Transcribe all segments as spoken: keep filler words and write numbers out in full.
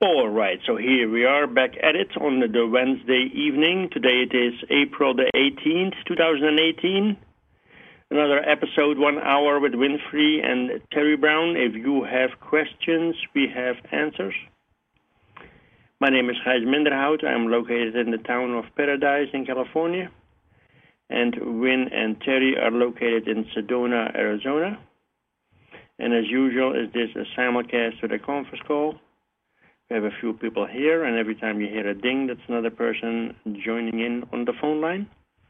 All right, so here we are back at it on the, the Wednesday evening. Today it is April the eighteenth, twenty eighteen. Another episode, one hour with Winfrey and Terry Brown. If you have questions, we have answers. My name is Gijs Minderhout. I'm located in the town of Paradise in California. And Win and Terry are located in Sedona, Arizona. And as usual, is this a simulcast with a conference call? We have a few people here, and every time you hear a ding, that's another person joining in on the phone line.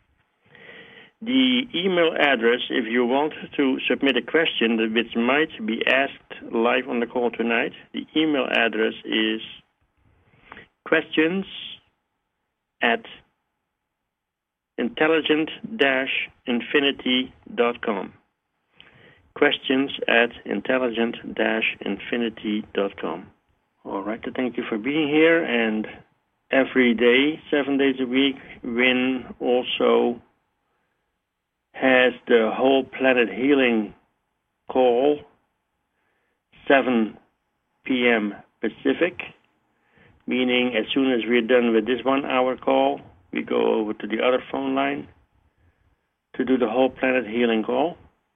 The email address, if you want to submit a question which might be asked live on the call tonight, the email address is questions at intelligent dash infinity dot com. Questions at intelligent dash infinity dot com. All right, so thank you for being here. And every day, seven days a week, Win also has the whole planet healing call, seven p.m. Pacific, meaning as soon as we're done with this one-hour call, we go over to the other phone line to do the whole planet healing call.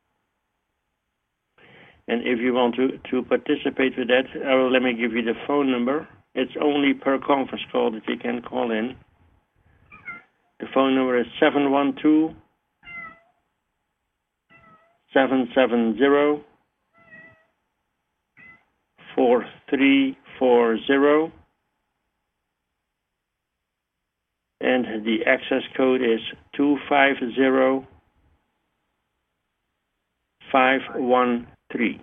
And if you want to, to participate with that, I will, let me give you the phone number. It's only per conference call that you can call in. The phone number is seven one two, seven seven zero, four three four zero. And the access code is two five zero, five one three.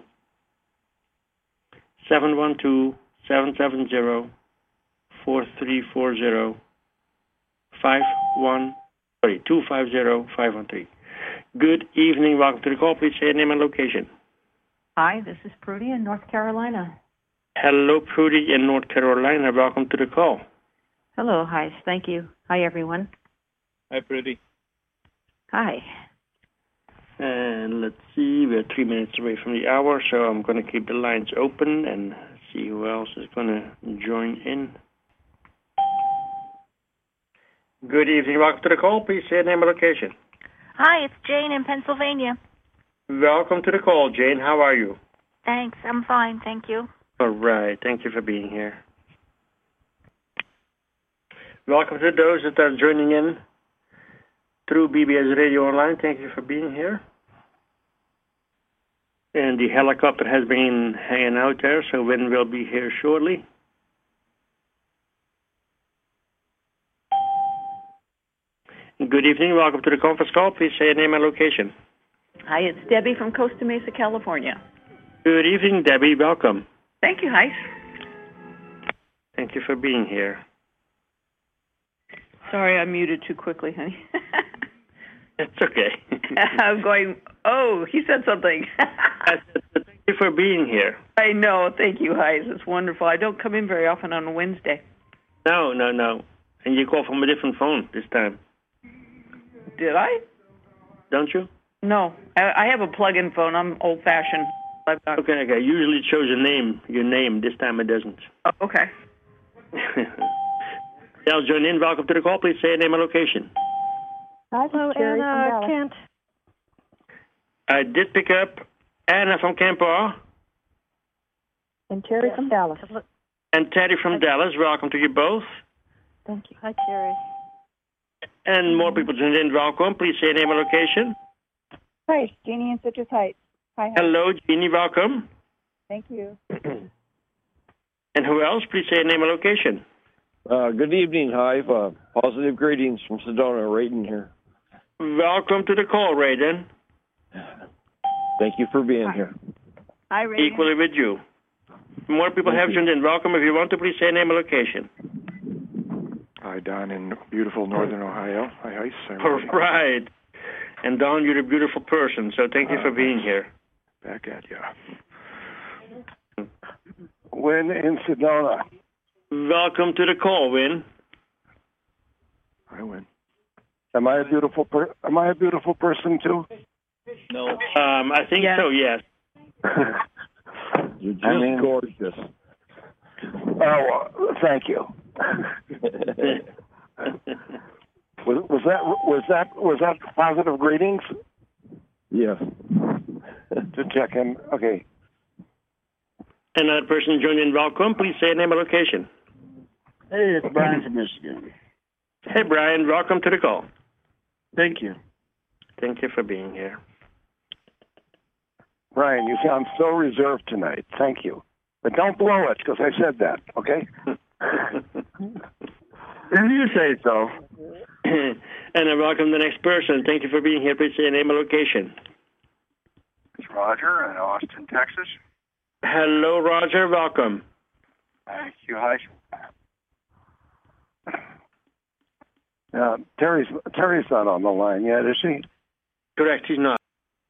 seven one two, seven seven zero, four three four zero, five one, sorry, two five zero, five one three. Good evening, welcome to the call. Please say your name and location. Hi, this is Prudy in North Carolina. Hello, Prudy in North Carolina. Welcome to the call. Hello, hi, thank you. Hi, everyone. Hi, Prudy. Hi. And let's see, we're three minutes away from the hour, so I'm going to keep the lines open and see who else is going to join in. Good evening, welcome to the call. Please say your name and location. Hi, it's Jane in Pennsylvania. Welcome to the call, Jane. How are you? Thanks, I'm fine, thank you. All right, thank you for being here. Welcome to those that are joining in through B B S Radio Online. Thank you for being here. And the helicopter has been hanging out there, so Win will be here shortly. Good evening. Welcome to the conference call. Please say your name and location. Hi, it's Debbie from Costa Mesa, California. Good evening, Debbie. Welcome. Thank you, Heis. Thank you for being here. Sorry, I muted too quickly, honey. It's okay. I'm going, oh, he said something. Thank you for being here. I know. Thank you, Heis. It's wonderful. I don't come in very often on a Wednesday. No, no, no. And you call from a different phone this time. Did I? Don't you? No. I, I have a plug-in phone. I'm old-fashioned. Okay, okay. Usually it shows your name, your name. This time it doesn't. Oh, okay. I'll join in. Welcome to the call. Please say your name and location. Hello, Anna Kent. I did pick up Anna from Campo. And Terry yes. from Dallas. And Terry from Hi. Dallas. Welcome to you both. Thank you. Hi, Terry. And more people joined in. Welcome. Please say your name and location. Hi, Jeannie in Citrus Heights. Hi. hi. Hello, Jeannie. Welcome. Thank you. And who else? Please say your name and location. Uh, good evening, Hive. Uh, positive greetings from Sedona. Raiden here. Welcome to the call, Raiden. Thank you for being Hi. here. Hi, Raiden. Equally with you. More people Thank have you. joined in. Welcome. If you want to, please say name and location. Hi, Don in beautiful Northern Ohio. Hi, Ice. All right. And Don, you're a beautiful person, so thank you for being here. Back at you. Win in Sedona. Welcome to the call, Win. I win. Am I a beautiful per- Am I a beautiful person too? No. Um, I think yes. so. Yes. You're just I mean, gorgeous. Oh, uh, thank you. was, was that was that was that positive greetings? Yes. To check in. Okay. Another person joining, welcome. Please say name and location. Hey, it's Brian from Michigan. Hey, Brian. Welcome to the call. Thank you. Thank you for being here. Brian, you sound so reserved tonight. Thank you. But don't blow it, because I said that, okay? If you say so. And I welcome the next person. Thank you for being here. Please say name and location. It's Roger in Austin, Texas. Hello, Roger. Welcome. Thank you. Hi. Uh, Terry's Terry's not on the line yet, is she? Correct, he's not.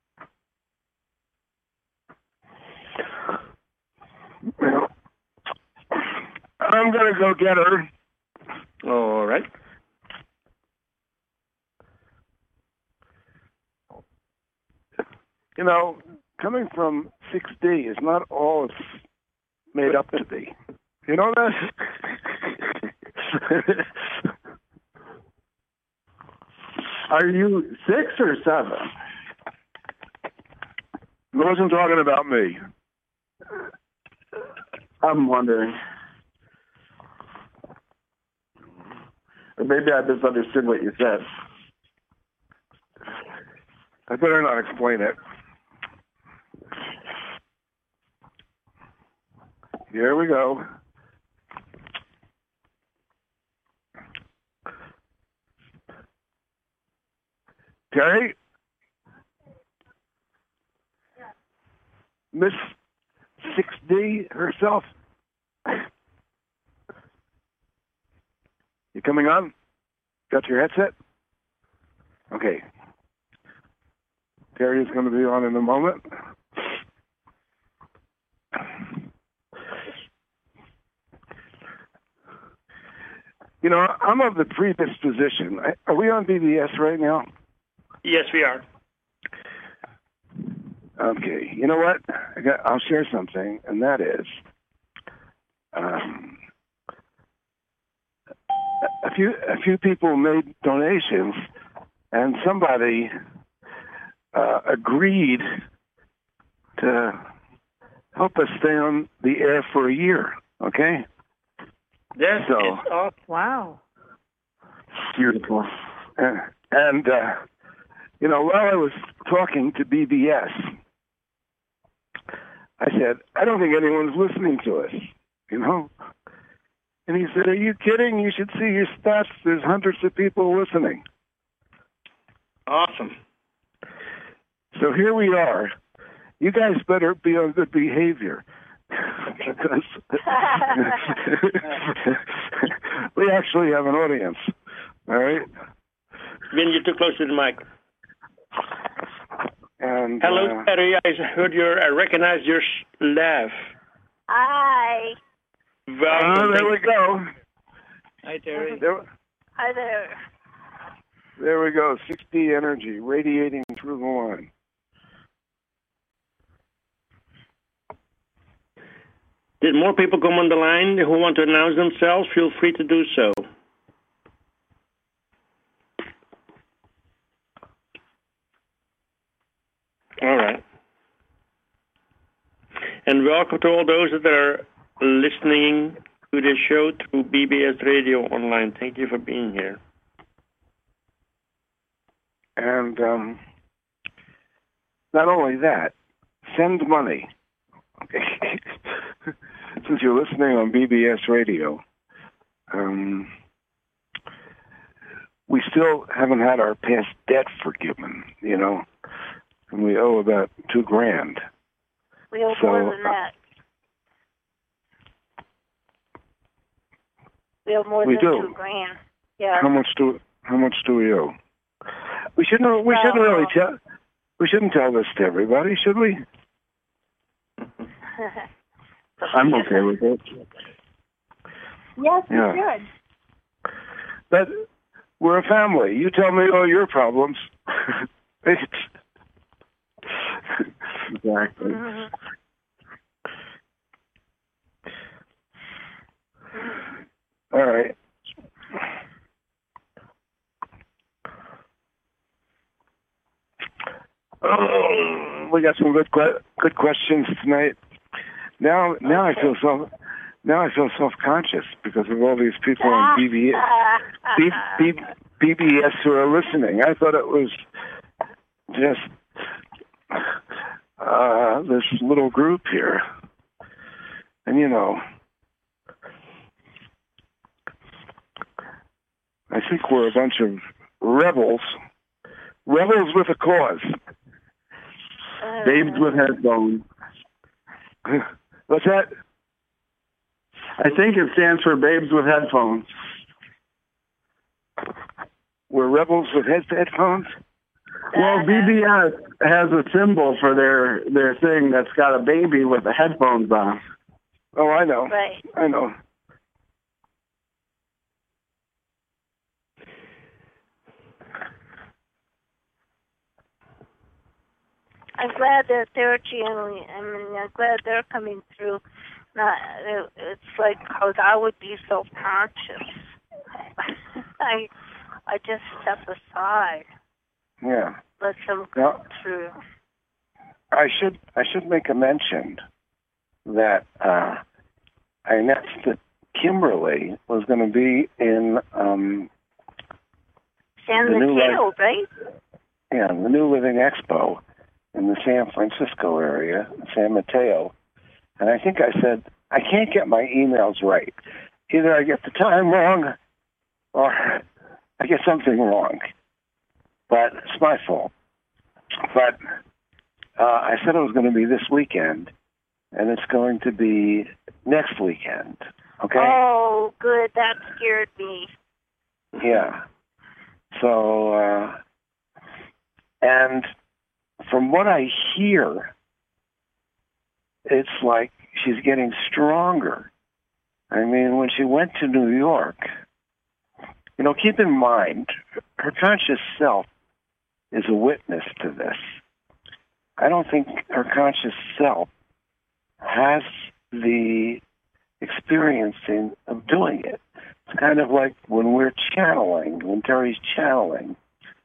I'm going to go get her. All right. You know, coming from six D is not all it's made up to be. You know that? Are you six or seven? I wasn't talking about me. I'm wondering. Or maybe I misunderstood what you said. I better not explain it. Here we go. Terry? Miss six D herself? You coming on? Got your headset? Okay. Terry is going to be on in a moment. You know, I'm of the predisposition. Are we on B B S right now? Yes, we are. Okay. You know what? I got, I'll share something, and that is um, a few a few people made donations, and somebody uh, agreed to help us stay on the air for a year. Okay. Yes. So, Oh, wow. Beautiful. Uh, and, uh, you know, while I was talking to B B S, I said, I don't think anyone's listening to us, you know? And he said, are you kidding? You should see your stats. There's hundreds of people listening. Awesome. So here we are. You guys better be on good behavior. Because we actually have an audience. All right? Vin, you're too close to the mic. And, hello, uh, Terry. I heard your, I recognize your sh- laugh. Hi. Welcome. Oh, there we go. Hi, Terry. There, Hi there. there we go. six D energy radiating through the line. Did more people come on the line who want to announce themselves? Feel free to do so. All right. And welcome to all those that are listening to the show through B B S Radio Online. Thank you for being here. And um, not only that, send money. Okay. Since you're listening on B B S Radio, um, we still haven't had our past debt forgiven, you know, and we owe about two grand. We owe So, more than that. We owe more we than do. two grand. Yeah. How much do How much do we owe? We shouldn't. We shouldn't really tell. We shouldn't tell this to everybody, should we? I'm okay with it. Yes, we Yeah. should. But we're a family. You tell me all your problems. Exactly. Mhm. All right. Oh, we got some good que- good questions tonight. Now, now okay. I feel so. Now I feel self-conscious because of all these people on B B S who are listening. I thought it was just uh, this little group here, and you know, I think we're a bunch of rebels, rebels with a cause. Uh, Babes with headphones. What's that? I think it stands for Babes with Headphones. We're rebels with head- headphones? Well, B B S has a symbol for their, their thing that's got a baby with the headphones on. Oh, I know. Right. I know. I'm glad that they're channeling. I mean, I'm glad they're coming through. Not, it's like, cause I would be so conscious. I, I just step aside. Yeah. Let them come now, through. I should I should make a mention that uh, I announced that Kimberly was going to be in um, San the new Mateo, Life, right? Yeah, the New Living Expo in the San Francisco area, San Mateo. And I think I said, I can't get my emails right. Either I get the time wrong or I get something wrong. But it's my fault. But uh, I said it was going to be this weekend, and it's going to be next weekend. Okay? Oh, good. That scared me. Yeah. So, uh, and from what I hear, it's like she's getting stronger. I mean, when she went to New York, you know, keep in mind, her conscious self is a witness to this. I don't think her conscious self has the experiencing of doing it. It's kind of like when we're channeling, when Terry's channeling.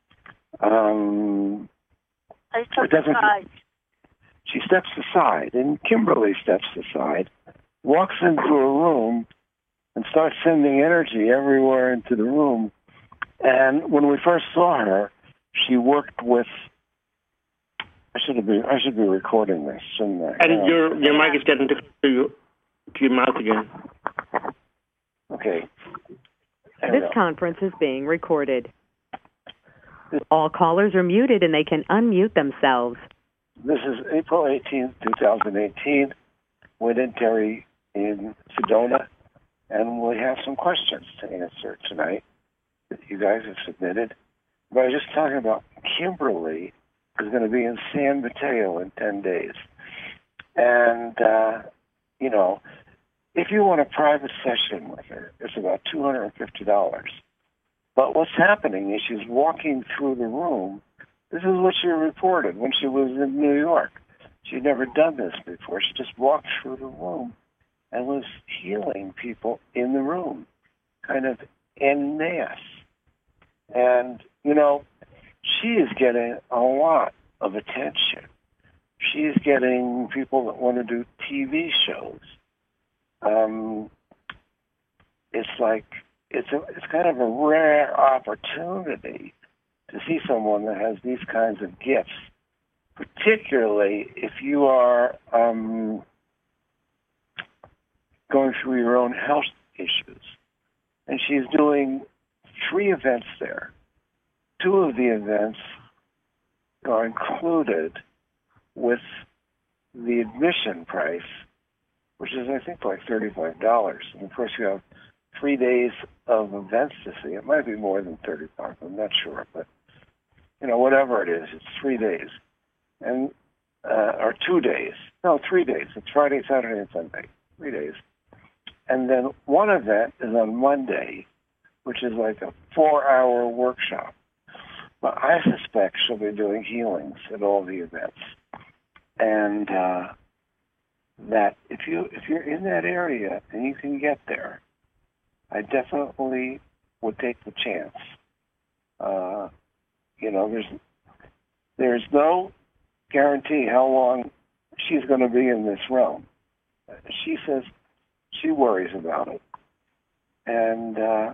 Um, I took aside. She steps aside, and Kimberly steps aside, walks into a room, and starts sending energy everywhere into the room. And when we first saw her, she worked with. I should be. I should be recording this, shouldn't I? And your your mic is getting to your to your mouth again. Okay. This conference is being recorded. All callers are muted, and they can unmute themselves. This is April eighteenth, twenty eighteen. Wynn and Terry in Sedona, and we have some questions to answer tonight that you guys have submitted. But I was just talking about Kimberly is going to be in San Mateo in ten days. And, uh, you know, if you want a private session with her, it's about two hundred fifty dollars. But what's happening is she's walking through the room. This is what she reported when she was in New York. She'd never done this before. She just walked through the room and was healing people in the room, kind of en masse. And, you know, she is getting a lot of attention. She's getting people that want to do T V shows. Um, it's like, it's a, it's kind of a rare opportunity to see someone that has these kinds of gifts, particularly if you are um, going through your own health issues. And she's doing three events there. Two of the events are included with the admission price, which is, I think, like thirty-five dollars. And, of course, you have three days of events to see. It might be more than thirty-five. I'm not sure. But, you know, whatever it is, it's three days. and uh, Or two days. No, three days. It's Friday, Saturday, and Sunday. Three days. And then one event is on Monday, which is like a four-hour workshop. But I suspect she'll be doing healings at all the events. And uh, that if you if you're in that area and you can get there, I I definitely would take the chance. Uh, you know, there's there's no guarantee how long she's going to be in this realm. She says she worries about it. And uh,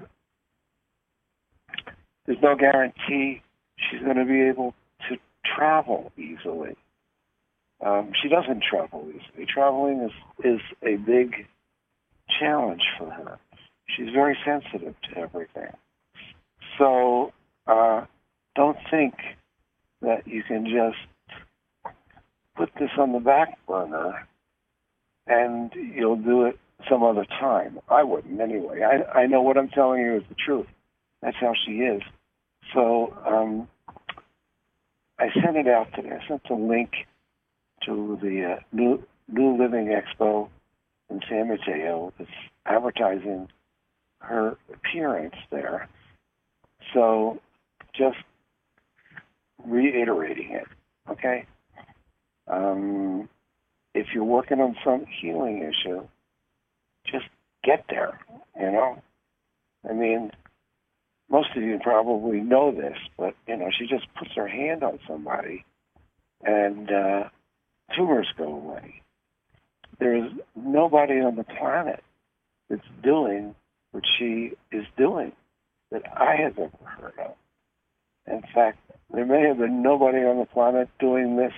there's no guarantee she's going to be able to travel easily. Um, she doesn't travel easily. Traveling is, is a big challenge for her. She's very sensitive to everything. So uh, don't think that you can just put this on the back burner and you'll do it some other time. I wouldn't anyway. I, I know what I'm telling you is the truth. That's how she is. So um, I sent it out today. I sent the link to the uh, New, New Living Expo in San Mateo. It's advertising her appearance there. So just reiterating it, okay? Um, if you're working on some healing issue, just get there, you know? I mean, most of you probably know this, but, you know, she just puts her hand on somebody and uh, tumors go away. There's nobody on the planet that's doing what she is doing that I have ever heard of. In fact, there may have been nobody on the planet doing this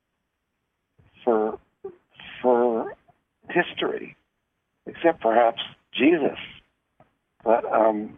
for for history, except perhaps Jesus. But um,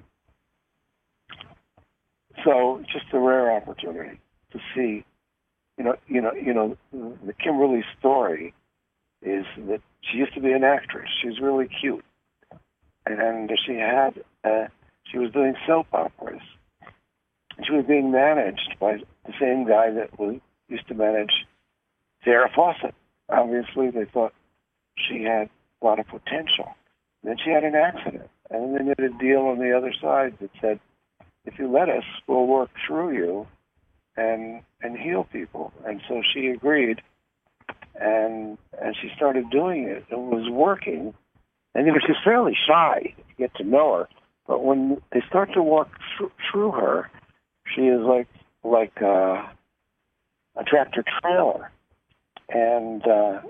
so just a rare opportunity to see, you know, you know, you know, the Kimberly story is that she used to be an actress. She was really cute, and she had uh, she was doing soap operas. She was being managed by the same guy that was used to manage Farrah Fawcett. Obviously, they thought she had a lot of potential. Then she had an accident, and then they did a deal on the other side that said, if you let us, we'll work through you and and heal people. And so she agreed, and and she started doing it. It was working, and you know, she's fairly shy to get to know her. But when they start to walk th- through her, she is like like uh, a tractor trailer, and uh,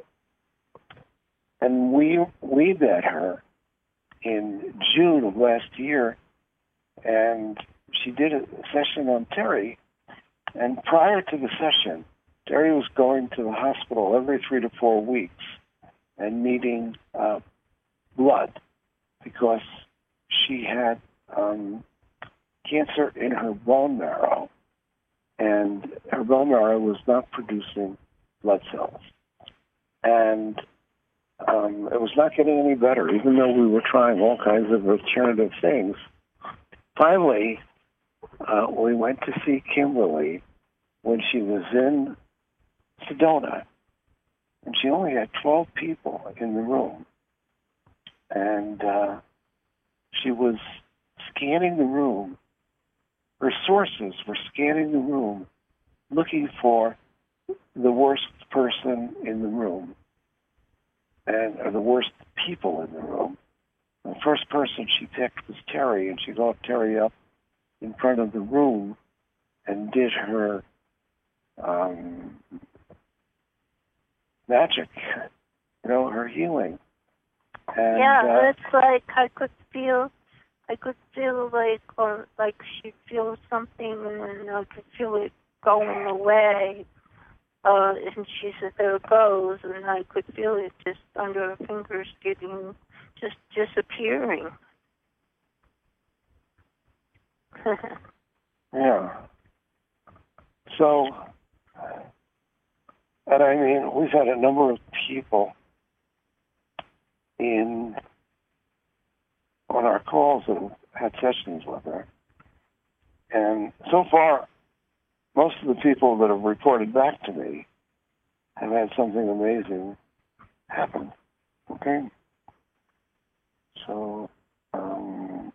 and we we met her in June of last year, and she did a session on Terry. And prior to the session, Terry was going to the hospital every three to four weeks and needing uh, blood because she had um, cancer in her bone marrow, and her bone marrow was not producing blood cells. And um, it was not getting any better, even though we were trying all kinds of alternative things. Finally, uh, we went to see Kimberly when she was in Sedona, and she only had twelve people in the room. And uh, she was scanning the room. Her sources were scanning the room, looking for the worst person in the room, and or the worst people in the room. The first person she picked was Terry, and she got Terry up in front of the room and did her um, magic, you know, her healing. And, yeah, uh, it's like I could feel, I could feel like, or like she feels something, and I could feel it going away. Uh, and she said, "There it goes," and I could feel it just under her fingers, getting just disappearing. Yeah. So, and I mean, we've had a number of people in on our calls that have had sessions with her. And so far, most of the people that have reported back to me have had something amazing happen. Okay? So, um,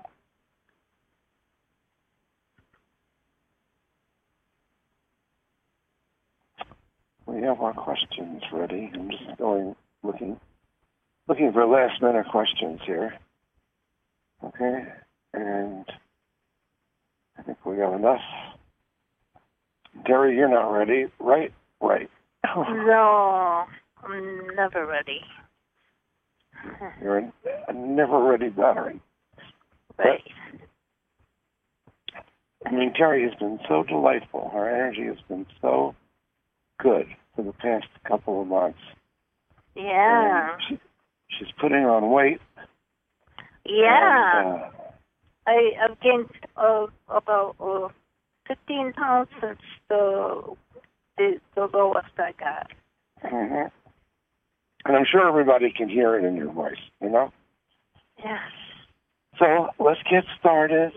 we have our questions ready. I'm just going, looking, looking for last minute questions here. Okay, and I think we got enough. Terry, you're not ready, right? Right. No, I'm never ready. You're a, a never-ready battery. Right. But, I mean, Terry has been so delightful. Her energy has been so good for the past couple of months. Yeah. She, she's putting on weight. Yeah. And, uh, I, I've gained uh, about uh, fifteen pounds since the, the the lowest I got. Mm-hmm. And I'm sure everybody can hear it in your voice, you know? Yes. So let's get started.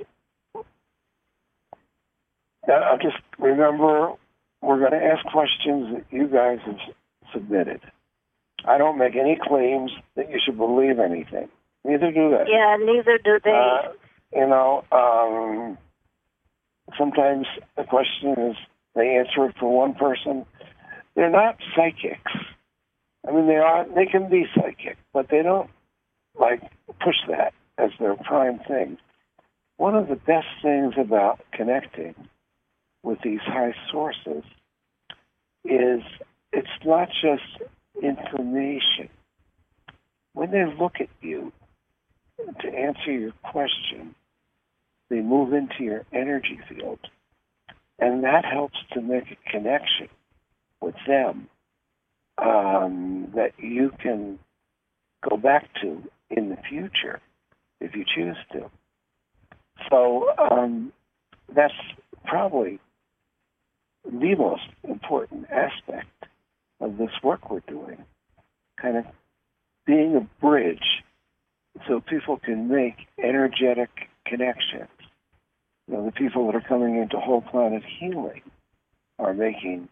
Uh, just remember, we're going to ask questions that you guys have submitted. I don't make any claims that you should believe anything. Neither do they. Yeah, neither do they. Uh, you know, um, sometimes the question is they answer it for one person. They're not psychics. I mean, they are. They can be psychic, but they don't like push that as their prime thing. One of the best things about connecting with these high sources is it's not just information. When they look at you to answer your question, they move into your energy field, and that helps to make a connection with them um, that you can go back to in the future if you choose to. So um, that's probably the most important aspect of this work we're doing, kind of being a bridge so people can make energetic connections. You know, the people that are coming into whole planet healing are making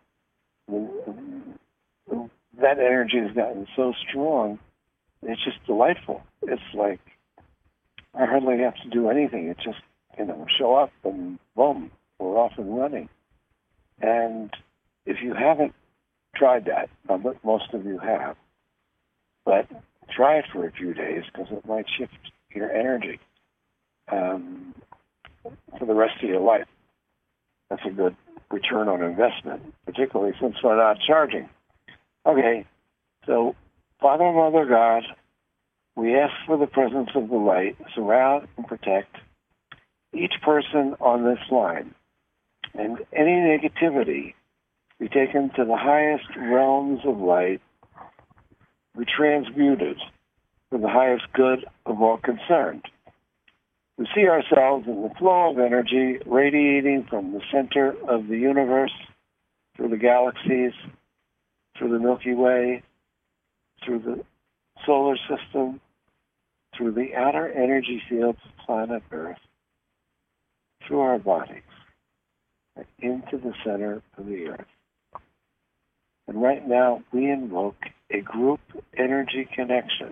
that energy has gotten so strong, it's just delightful. It's like I hardly have to do anything. It just, you know, show up and boom, we're off and running. And if you haven't tried that, but most of you have, but try it for a few days because it might shift your energy um, for the rest of your life. That's a good return on investment, particularly since we're not charging. Okay, so Father, Mother, God, we ask for the presence of the light, surround and protect each person on this line, and any negativity be taken to the highest realms of light, be transmuted for the highest good of all concerned. We see ourselves in the flow of energy radiating from the center of the universe, through the galaxies, through the Milky Way, through the solar system, through the outer energy fields of planet Earth, through our bodies, and into the center of the Earth. And right now, we invoke a group energy connection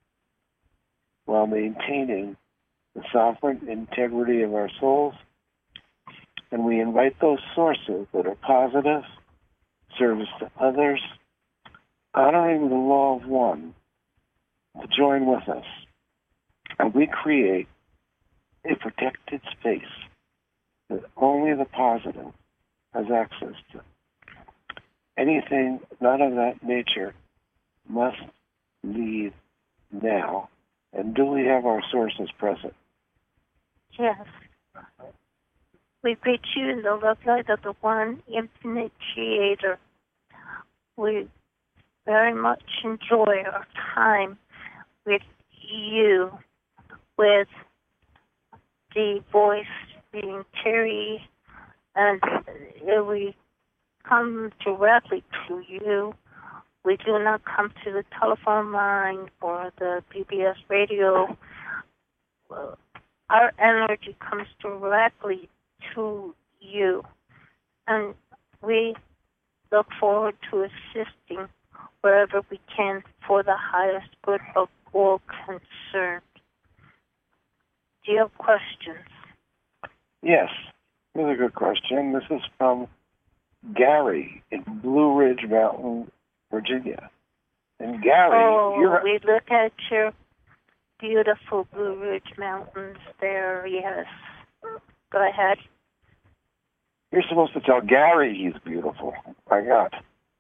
while maintaining the sovereign integrity of our souls, and we invite those sources that are positive, service to others, honoring the law of one, to join with us. And we create a protected space that only the positive has access to. Anything not of that nature must leave now. And do we have our sources present? Yes. We greet you in the love light of the one infinite creator. We very much enjoy our time with you, with the voice being Terry, and we come directly to you. We do not come to the telephone line or the P B S radio. Our energy comes directly to you, and we look forward to assisting wherever we can for the highest good of all concerned. Do you have questions? Yes, really good question. This is from Gary in Blue Ridge Mountain, Virginia. And Gary, oh, you're... we look at your beautiful Blue Ridge Mountains there, yes. Go ahead. You're supposed to tell Gary he's beautiful. My God.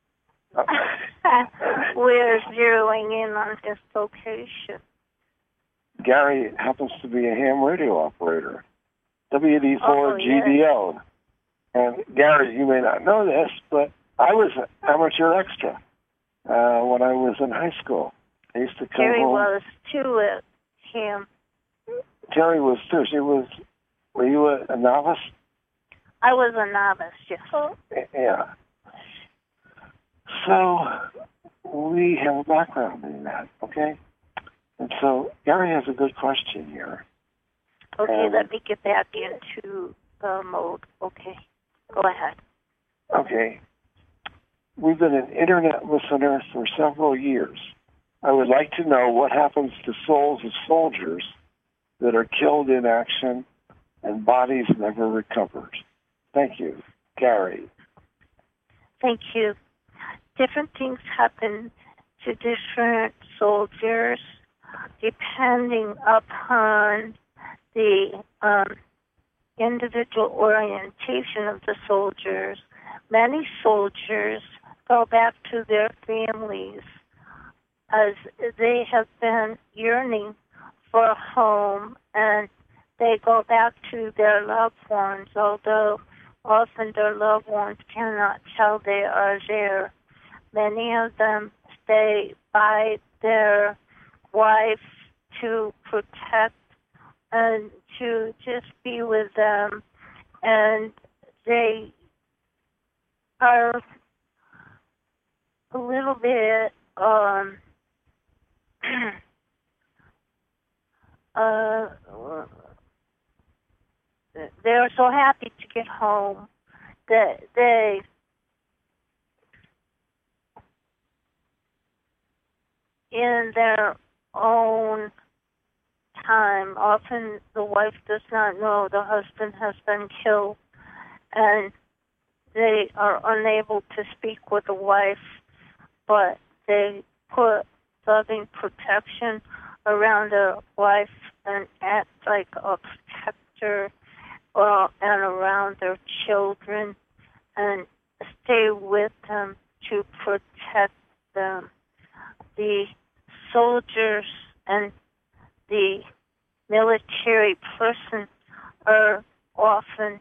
We're zeroing in on his location. Gary happens to be a ham radio operator, W D four oh, G D O. Yes. And Gary, you may not know this, but I was an amateur extra uh, when I was in high school. I used to come Terry home. was too at him. Terry was too. She was. Were you a, a novice? I was a novice, yes. Yeah. So we have a background in that, okay? And so Gary has a good question here. Okay, and, let me get back into uh, mode. Okay, go ahead. Okay. We've been an internet listener for several years. I would like to know what happens to souls of soldiers that are killed in action and bodies never recovered. Thank you, Gary. Thank you. Different things happen to different soldiers depending upon the um, individual orientation of the soldiers. Many soldiers go back to their families as they have been yearning for a home, and they go back to their loved ones, although often their loved ones cannot tell they are there. Many of them stay by their wife to protect and to just be with them, and they are a little bit um, uh, they're so happy to get home that they in their own time. Often the wife does not know the husband has been killed, and they are unable to speak with the wife, but they put loving protection around their wife and act like a protector uh, and around their children and stay with them to protect them. The soldiers and the military person are often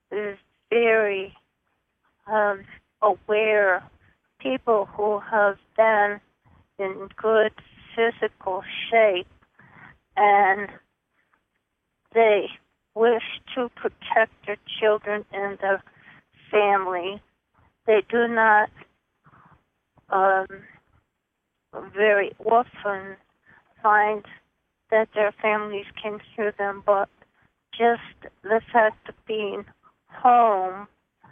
very um, aware people who have been in good physical shape, and they wish to protect their children and their family. They do not um, very often find that their families can hear them, but just the fact of being home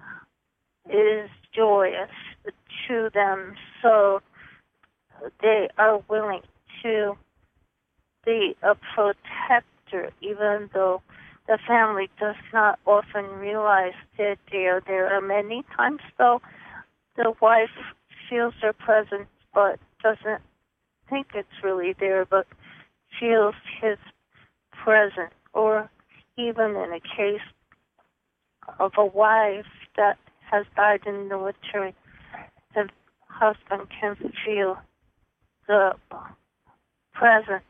is joyous to them, so they are willing to be a protector, even though the family does not often realize that they are there. Many times, though, the wife feels their presence but doesn't think it's really there, but feels his presence. Or even in a case of a wife that has died in the military, the husband can feel the presence,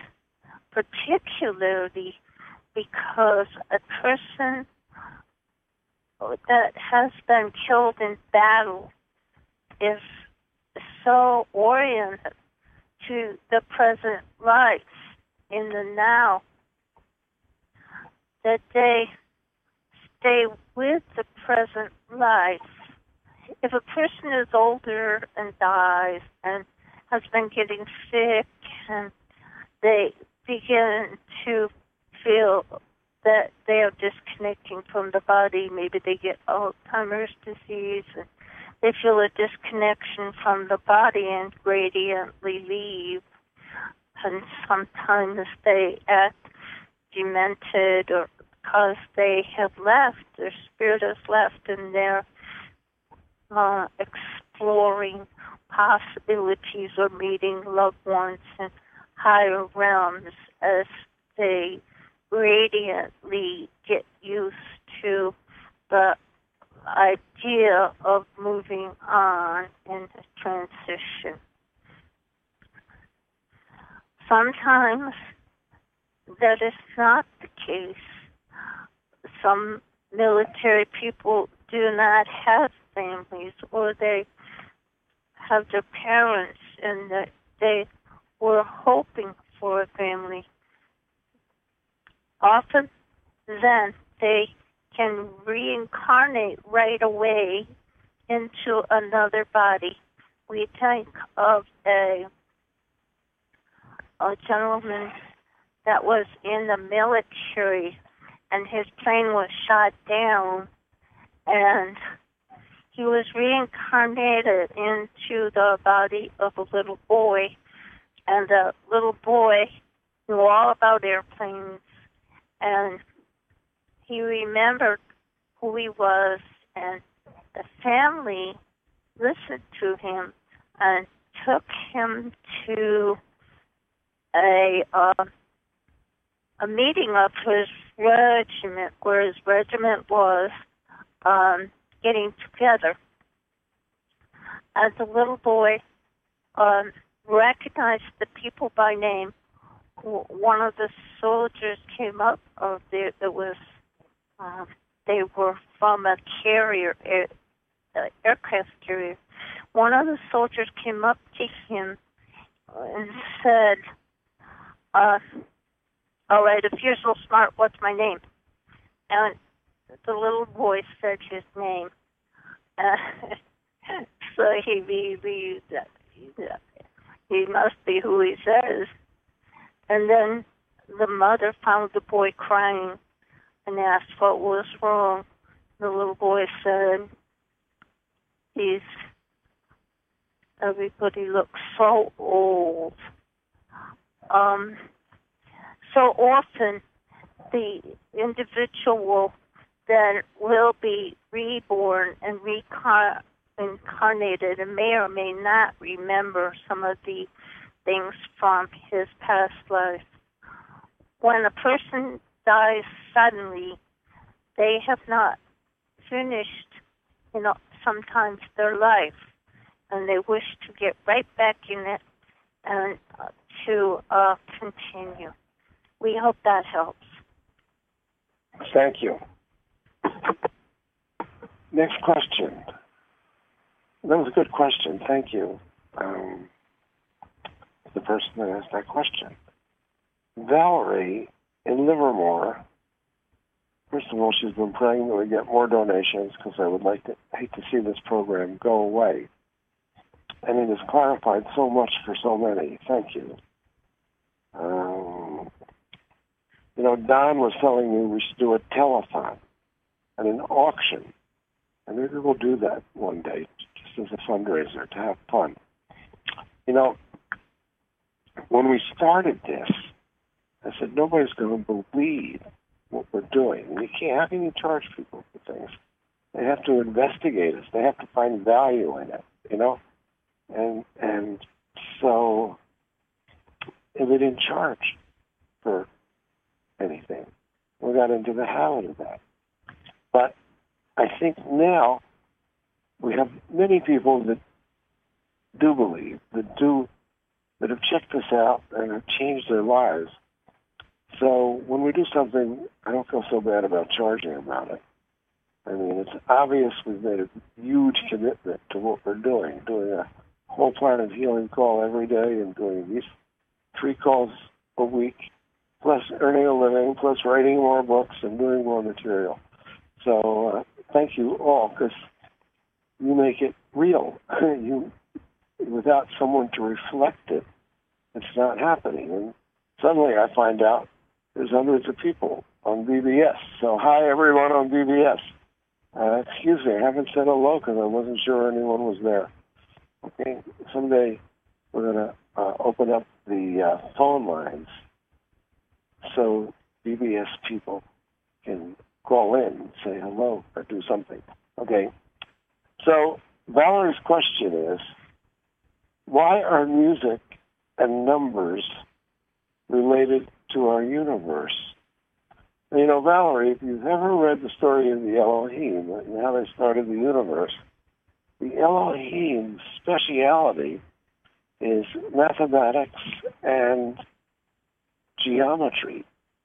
particularly because a person that has been killed in battle is so oriented to the present life in the now that they stay with the present life. If a person is older and dies and has been getting sick and they begin to feel that they are disconnecting from the body, maybe they get Alzheimer's disease, and they feel a disconnection from the body and gradiently leave, and sometimes they act demented or because they have left, their spirit has left, and they're uh, exploring possibilities or meeting loved ones and higher realms as they radiantly get used to the idea of moving on in the transition. Sometimes that is not the case. Some military people do not have families, or they have their parents and that they were hoping for a family. Often then they can reincarnate right away into another body. We think of a, a gentleman that was in the military and his plane was shot down, and he was reincarnated into the body of a little boy, and the little boy knew all about airplanes, and he remembered who he was, and the family listened to him and took him to a uh, a meeting of his regiment, where his regiment was um, getting together. As the little boy um, recognized the people by name, one of the soldiers came up. Of there, there was um, they were from a carrier, air, uh, aircraft carrier. One of the soldiers came up to him and said, uh, all right, if you're so smart, what's my name? And the little boy said his name. Uh, so he believed that he must be who he says. And then the mother found the boy crying and asked what was wrong. The little boy said, he's, everybody looks so old. Um, so often the individual that will be reborn and reincarnated and may or may not remember some of the things from his past life. When a person dies suddenly, they have not finished, you know, sometimes their life, and they wish to get right back in it and uh, to uh, continue. We hope that helps. Thank you. Next question. That was a good question. Thank you. Um, the person that asked that question. Valerie in Livermore. First of all, she's been praying that we get more donations because I would like to hate to see this program go away. And it has clarified so much for so many. Thank you. Um, you know, Don was telling me we should do a telethon and an auction. And maybe we'll do that one day, just as a fundraiser, to have fun. You know, when we started this, I said, nobody's going to believe what we're doing. You can't, how can you charge people for things? They have to investigate us. They have to find value in it, you know? And and so if we didn't charge for anything, we got into the habit of that. But I think now we have many people that do believe, that do, that have checked this out and have changed their lives. So when we do something, I don't feel so bad about charging about it. I mean, it's obvious we've made a huge commitment to what we're doing, doing a whole planet healing call every day and doing these three calls a week, plus earning a living, plus writing more books and doing more material. So uh, thank you all, because you make it real. you, without someone to reflect it, it's not happening. And suddenly I find out there's hundreds of people on B B S. So hi, everyone on B B S. Uh, excuse me, I haven't said hello because I wasn't sure anyone was there. Okay, someday we're going to uh, open up the uh, phone lines so B B S people can call in and say hello or do something. Okay, so Valerie's question is, why are music and numbers related to our universe. And, you know, Valerie, if you've ever read the story of the Elohim and how they started the universe, the Elohim's speciality is mathematics and geometry.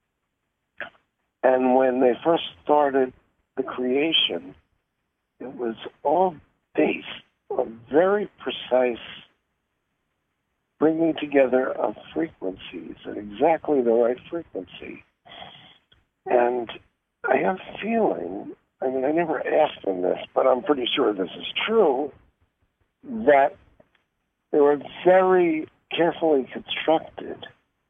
And when they first started the creation, it was all based on very precise bringing together of frequencies at exactly the right frequency. And I have a feeling, I mean, I never asked them this, but I'm pretty sure this is true, that they were very carefully constructed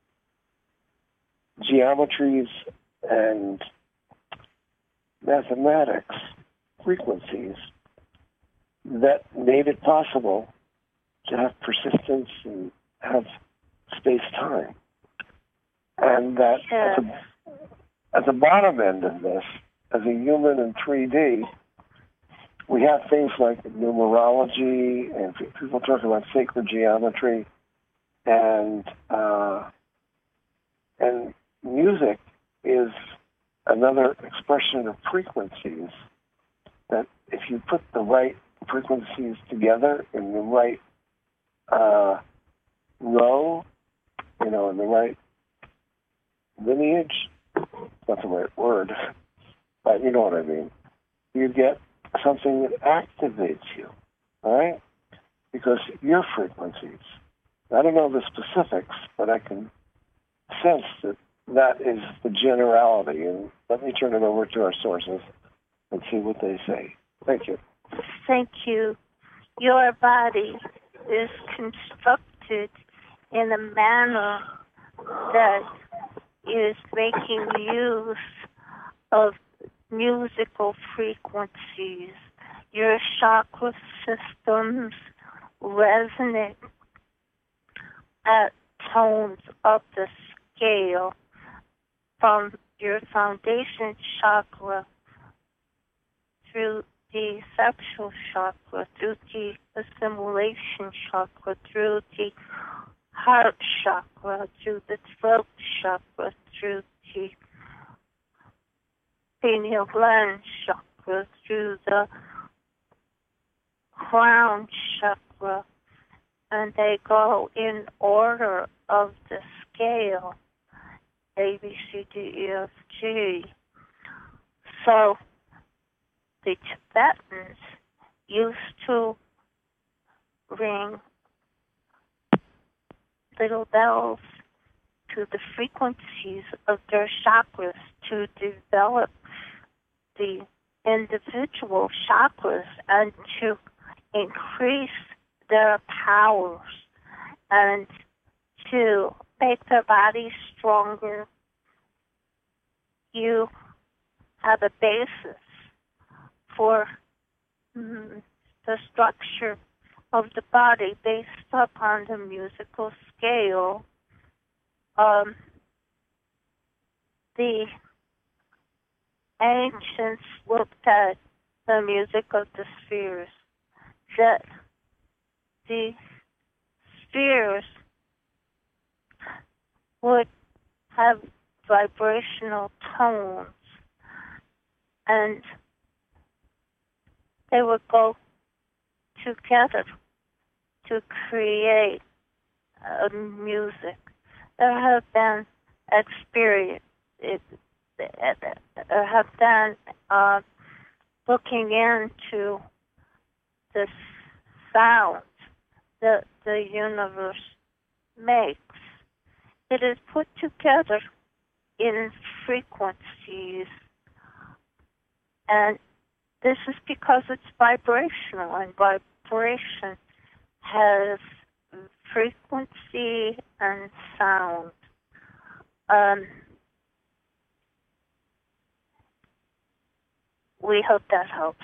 geometries and mathematics frequencies that made it possible to have persistence and have space-time. And that yeah. at, the, at the bottom end of this, as a human in three D, we have things like numerology, and people talk about sacred geometry, and uh, and music is another expression of frequencies that if you put the right frequencies together in the right uh, row, you know, in the right lineage, not the right word, but you know what I mean, you get something that activates you, all right? Because your frequencies, I don't know the specifics, but I can sense that that is the generality. And let me turn it over to our sources and see what they say. Thank you. Thank you. Your body is constructed in a manner that is making use of musical frequencies. Your chakra systems resonate at tones of the scale from your foundation chakra through the sexual chakra, through the assimilation chakra, through the heart chakra, through the throat chakra, through the pineal gland chakra, through the crown chakra, and they go in order of the scale, A, B, C, D, E, F, G. So the Tibetans used to ring little bells to the frequencies of their chakras to develop the individual chakras and to increase their powers and to make their bodies stronger. You have a basis for mm, the structure of the body based upon the musical scale. Um, the ancients looked at the music of the spheres, that the spheres would have vibrational tones, and they would go together to create uh, music. There have been experience, it, there have been uh, looking into the sound that the universe makes. It is put together in frequencies, and this is because it's vibrational, and vibration has frequency and sound. Um, we hope that helps.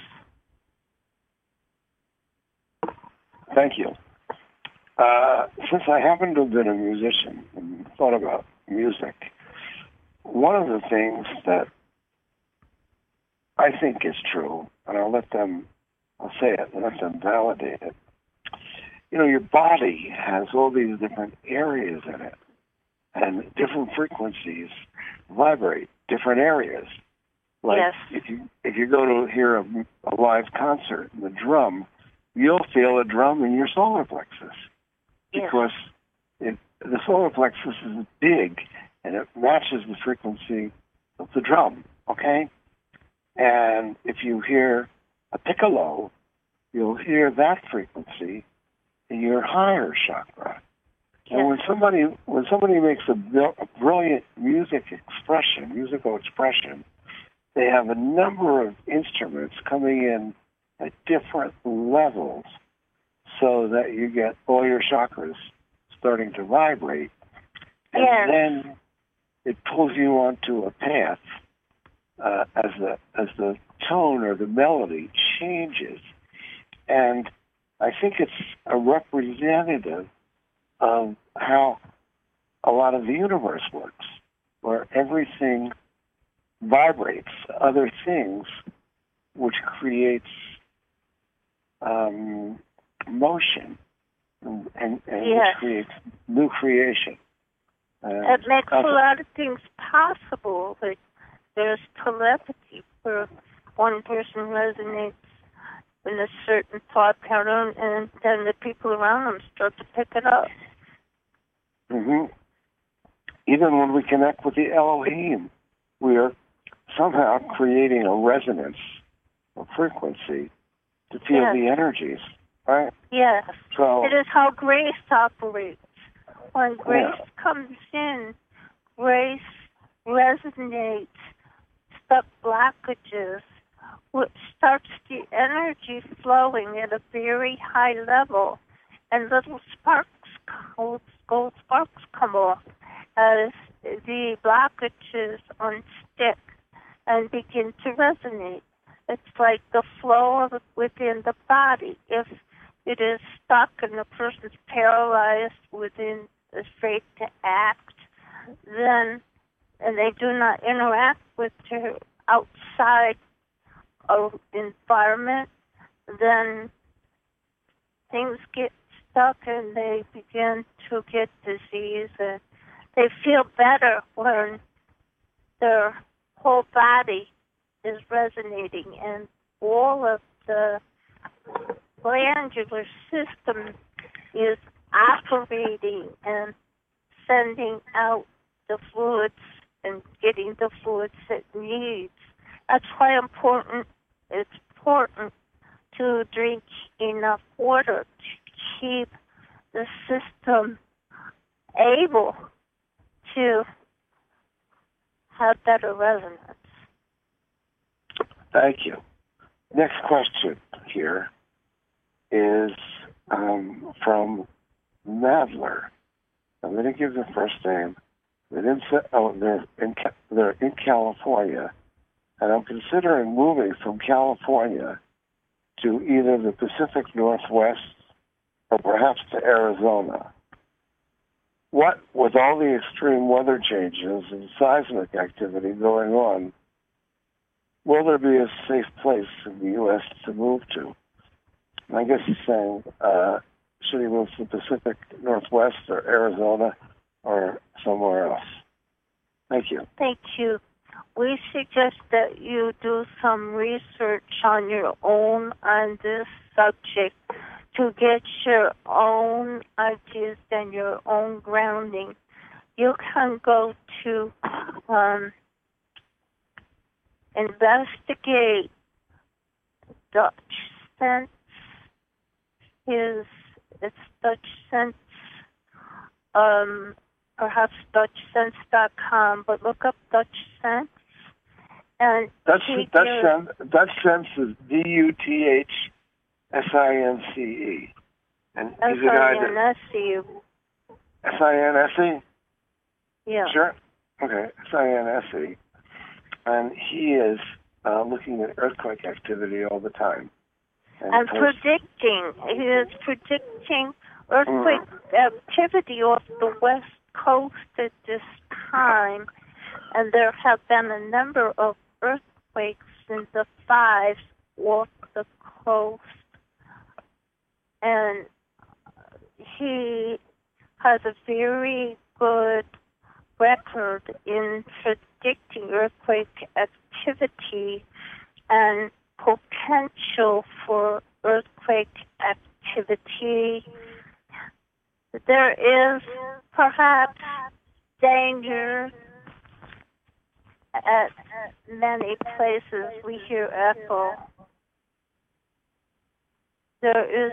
Thank you. Uh, since I happen to have been a musician and thought about music, one of the things that I think is true, and I'll let them, I'll say it, and let them validate it. You know, your body has all these different areas in it. and different frequencies vibrate different areas. Like yes. if you if you go to hear a, a live concert, the drum, you'll feel a drum in your solar plexus because yes. it, the solar plexus is big and it matches the frequency of the drum. Okay, and if you hear a piccolo, you'll hear that frequency in your higher chakra. Yes. And when somebody when somebody makes a, a brilliant music expression, musical expression, they have a number of instruments coming in at different levels so that you get all your chakras starting to vibrate. And yes. then it pulls you onto a path uh, as the as the tone or the melody changes. And I think it's a representative of how a lot of the universe works, where everything vibrates other things, which creates um, motion and, and, and yes. which creates new creation. Uh, it makes a lot of things possible. Like there's telepathy where one person resonates in a certain thought pattern, and then the people around them start to pick it up. Mm-hmm. Even when we connect with the Elohim, we are somehow creating a resonance, a frequency to feel yes. the energies, right? Yes. So it is how grace operates. When grace yeah. comes in, grace resonates stuck blockages, which starts the energy flowing at a very high level, and little sparks, gold, gold sparks come off as the blockages unstick and begin to resonate. It's like the flow of it within the body. If it is stuck and the person's paralyzed within the faith to act, then, and they do not interact with their outside of environment, then things get stuck and they begin to get disease, and they feel better when their whole body is resonating and all of the glandular system is operating and sending out the fluids and getting the fluids it needs. That's why important it's important to drink enough water to keep the system able to have better resonance. Thank you. Next question here is um, from Nadler. I'm going to give the first name. They didn't say, oh, they're in, they're in California, and I'm considering moving from California to either the Pacific Northwest or perhaps to Arizona. What, with all the extreme weather changes and seismic activity going on, will there be a safe place in the U S to move to? And I guess he's saying, uh, should he move to the Pacific Northwest or Arizona or somewhere else? Thank you. Thank you. We suggest that you do some research on your own on this subject to get your own ideas and your own grounding. You can go to um, investigate Dutch Sense. His it's Dutch Sense, um, perhaps Dutch Sense dot com, but look up Dutch Sense. And Dutch, Dutch, Sense, Dutch Sense is D U T H S I N C E. And he's a guy that... S I N S E. S I N S E? Yeah. Sure. Okay, S I N S E. And he is uh, looking at earthquake activity all the time. And, and predicting. He is predicting earthquake mm-hmm. activity off the west coast at this time. And there have been a number of earthquakes in the fives off the coast. And he has a very good record in predicting earthquake activity and potential for earthquake activity. There is perhaps danger at many places. We hear echo. There is,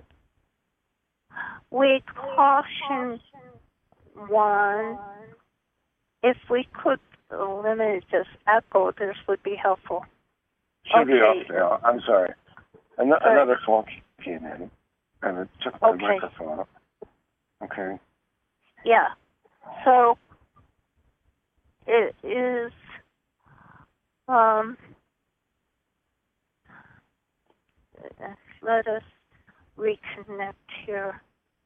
we caution one, if we could eliminate this echo, this would be helpful. Should okay. be off now. I'm sorry. An- Good. Another call came in, and it took my Okay. microphone up. Okay. Yeah. So it is um let us reconnect here.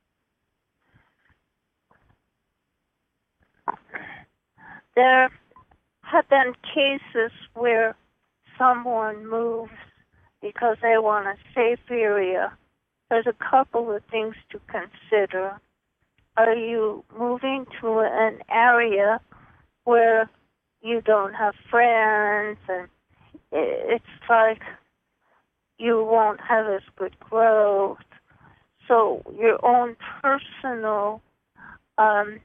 There have been cases where someone moves because they want a safe area. There's a couple of things to consider. Are you moving to an area where you don't have friends and it's like you won't have as good growth? So your own personal um,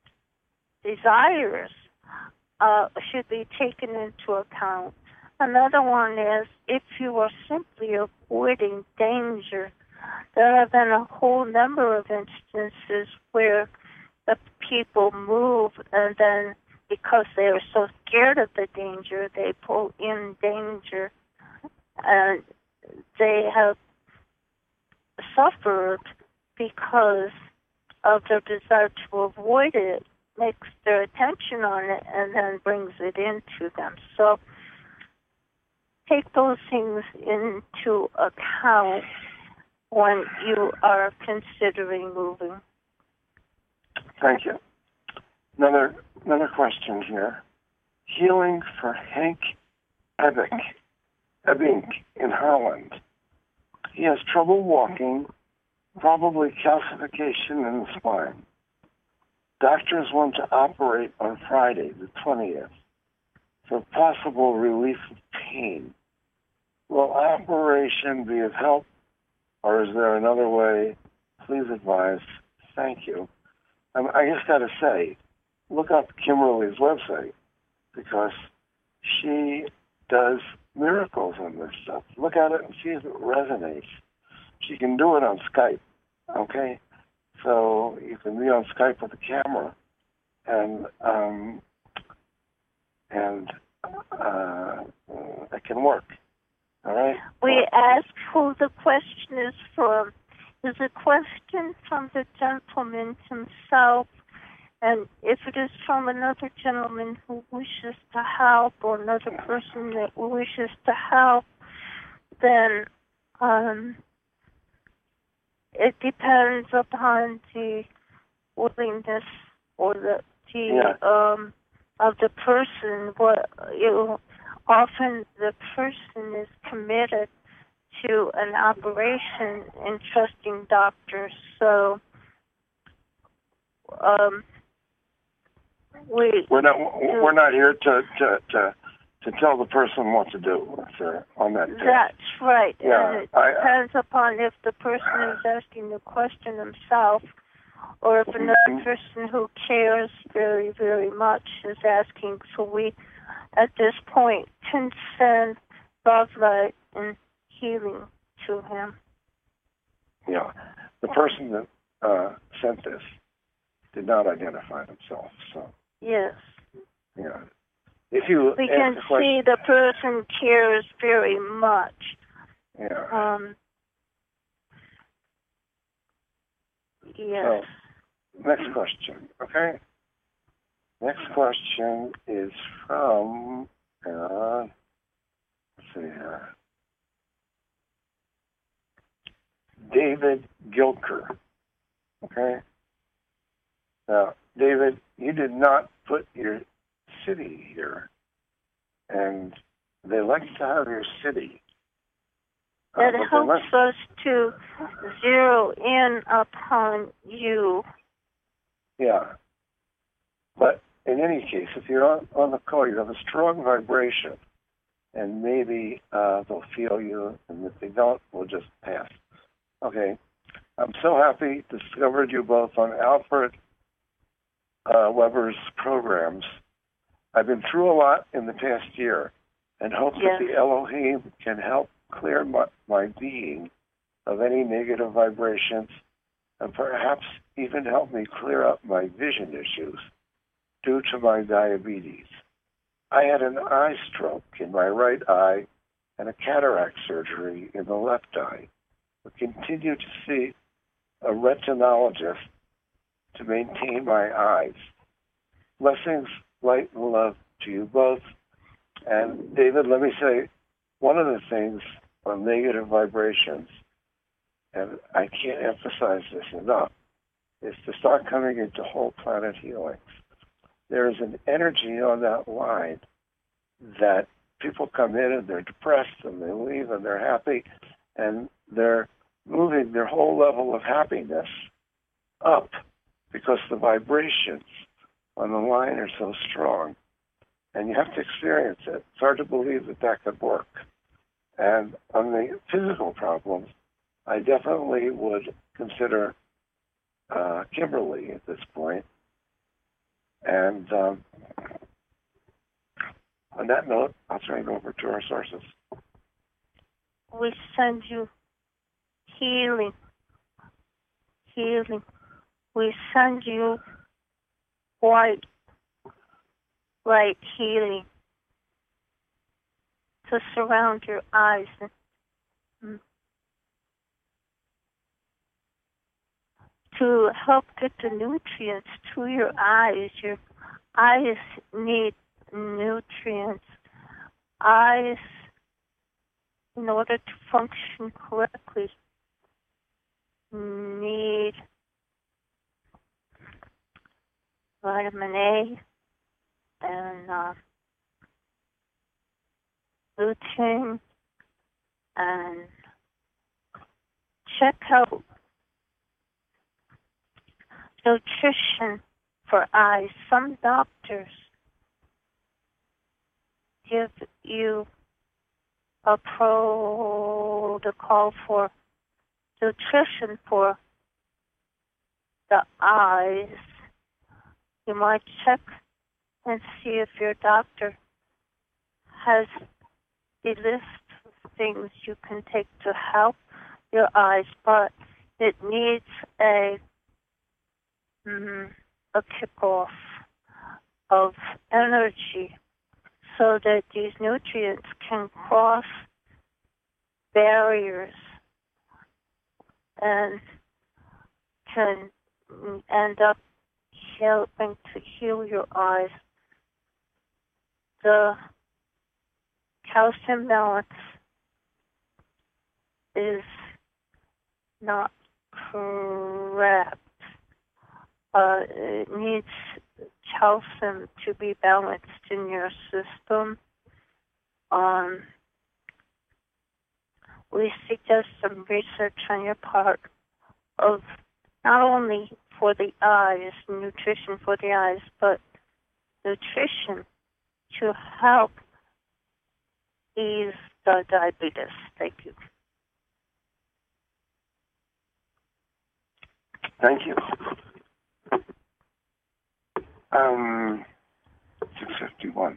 desires uh, should be taken into account. Another one is if you are simply avoiding danger. There have been a whole number of instances where the people move and then because they are so scared of the danger, they pull in danger and they have suffered because of their desire to avoid it, makes their attention on it and then brings it into them. So take those things into account when you are considering moving. Thank you. Another another question here. Healing for Hank Ebbink, Ebbink in Holland. He has trouble walking, probably calcification in the spine. Doctors want to operate on Friday, the twentieth, for possible relief of pain. Will operation be of help, or is there another way? Please advise. Thank you. Um, I just got to say, look up Kimberly's website because she does miracles on this stuff. Look at it and see if it resonates. She can do it on Skype, okay? So you can be on Skype with a camera, and um, and uh, it can work. All right. We ask who the question is from. Is a question from the gentleman himself, and if it is from another gentleman who wishes to help or another person that wishes to help, then um, it depends upon the willingness or the, the Yeah. um, of the person. What you often the person is committed to an operation and trusting doctors. So um, we we're not we're not here to to, to to tell the person what to do, sir, on that day. That's right. Yeah, and it I, depends upon if the person is asking the question himself or if another mm-hmm. person who cares very, very much is asking. So we, at this point, can send love, light, and healing to him. Yeah. The person that uh, sent this did not identify themselves, so. Yes. Yeah. If you we ask can the question, see the person cares very much. Yeah. Um, yes. So, next question, okay? Next question is from, uh, let's see here, David Gilker, okay? Now, David, you did not put your city here, and they like to have your city. That uh, helps us to zero in upon you. Yeah. But in any case, if you're on, on the call, you have a strong vibration, and maybe uh, they'll feel you, and if they don't, we'll just pass. Okay. I'm so happy to discovered you both on Alfred uh, Weber's programs. I've been through a lot in the past year, and hope yes. that the Elohim can help clear my, my being of any negative vibrations, and perhaps even help me clear up my vision issues due to my diabetes. I had an eye stroke in my right eye and a cataract surgery in the left eye, but continue to see a retinologist to maintain my eyes. Blessings, light, and love to you both. And David, let me say, one of the things on negative vibrations, and I can't emphasize this enough, is to start coming into whole planet healings. There is an energy on that line that people come in and they're depressed and they leave and they're happy, and they're moving their whole level of happiness up because the vibrations on the line are so strong. And you have to experience it. It's hard to believe that that could work. And on the physical problems, I definitely would consider uh, Kimberly at this point. And um, on that note, I'll turn it over to our sources. We send you healing, healing. We send you white, light healing to surround your eyes. And, to help get the nutrients to your eyes. Your eyes need nutrients. Eyes, in order to function correctly, need vitamin A and uh, lutein, and check out nutrition for eyes. Some doctors give you a protocol for nutrition for the eyes. You might check and see if your doctor has a list of things you can take to help your eyes, but it needs a mm, a kickoff of energy so that these nutrients can cross barriers and can end up helping to heal your eyes. The calcium balance is not correct. Uh, it needs calcium to be balanced in your system. Um, we suggest some research on your part of not only for the eyes, nutrition for the eyes, but nutrition to help ease the diabetes. Thank you. Thank you. Um, six fifty-one.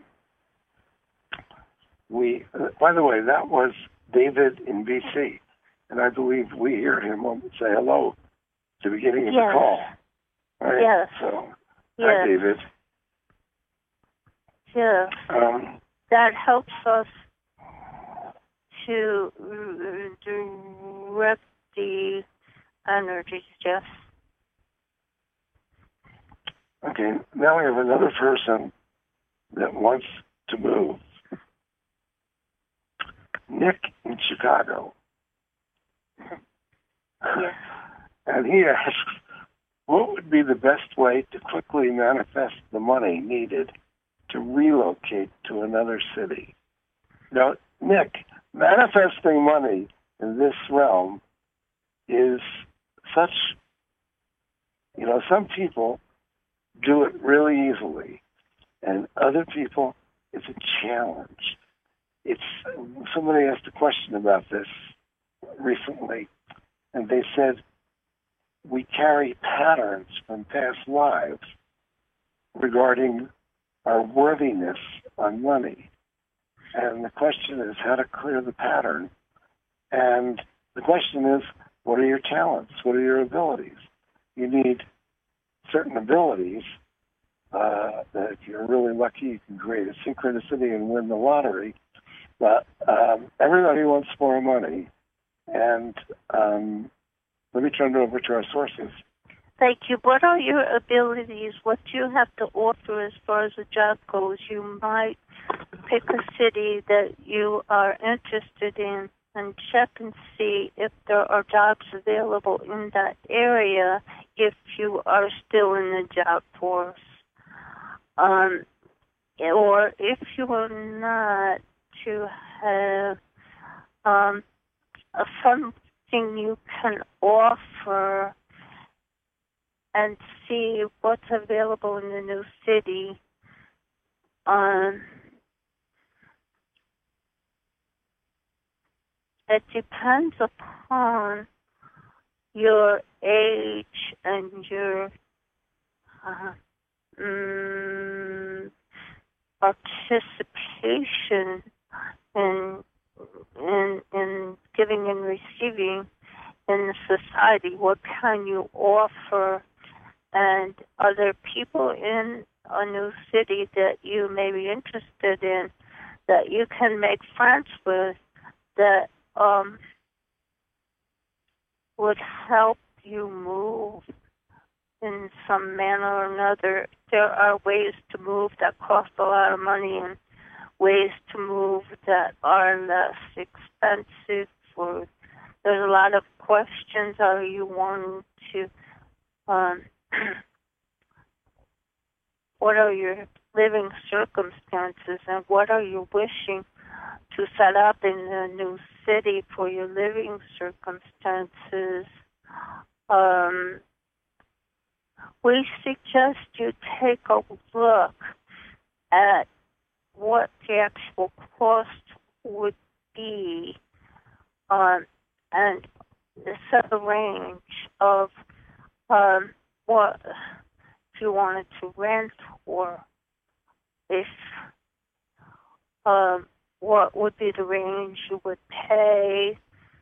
We, uh, by the way, that was David in B C, and I believe we heard him say hello at the beginning of yes. the call. Right? Yes. So, yes. hi, David. Yes. Um, that helps us to direct the energies, yes. Okay, now we have another person that wants to move. Nick in Chicago. Yes. And he asks, what would be the best way to quickly manifest the money needed to relocate to another city? Now, Nick, manifesting money in this realm is such, you know, some people do it really easily. And other people, it's a challenge. It's somebody asked a question about this recently, and they said, we carry patterns from past lives regarding our worthiness on money. And the question is how to clear the pattern. And the question is, what are your talents? What are your abilities? You need certain abilities uh, that if you're really lucky, you can create a synchronicity and win the lottery. But um, everybody wants more money. And um, let me turn it over to our sources. Thank you. What are your abilities? What do you have to offer as far as the job goes? You might pick a city that you are interested in and check and see if there are jobs available in that area if you are still in the job force. Um, or if you are not, to have um, a, something you can offer and see what's available in the new city. Um, it depends upon your age and your uh, mm, participation in, in in giving and receiving in the society. What can you offer? And are there people in a new city that you may be interested in that you can make friends with that um, would help you move in some manner or another? There are ways to move that cost a lot of money and ways to move that are less expensive. For there's a lot of questions. Are you wanting to um, what are your living circumstances, and what are you wishing to set up in the new city for your living circumstances? Um, we suggest you take a look at what the actual cost would be um, and set a range of um, what if you wanted to rent, or if um, what would be the range you would pay.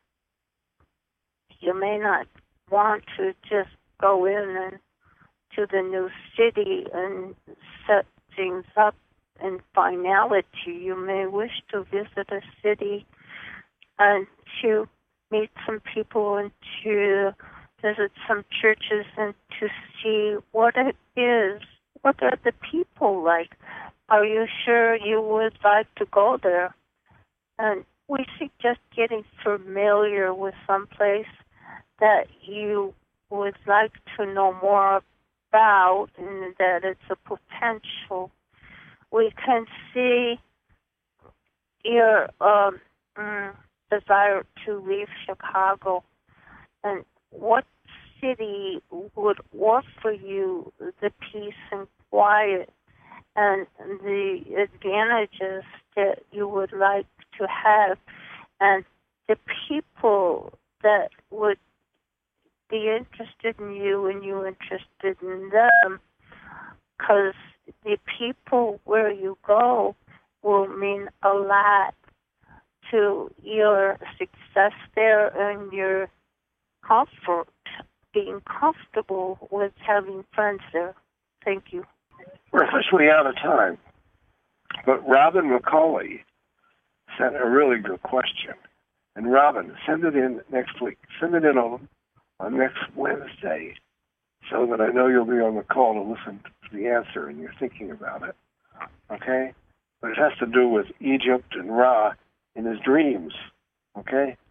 You may not want to just go in and to the new city and set things up in finality. You may wish to visit a city and to meet some people and to visit some churches and to see what it is. What are the people like? Are you sure you would like to go there? And we suggest getting familiar with some place that you would like to know more about and that it's a potential. We can see your um, mm, desire to leave Chicago and what city would offer you the peace and quiet and the advantages that you would like to have, and the people that would be interested in you and you interested in them, because the people where you go will mean a lot to your success there and your comfort, being comfortable with having friends there. Thank you. We're officially out of time, but Robin McCauley sent a really good question. And Robin, send it in next week. Send it in on, on next Wednesday so that I know you'll be on the call to listen to the answer and you're thinking about it. Okay? But it has to do with Egypt and Ra in his dreams. Okay?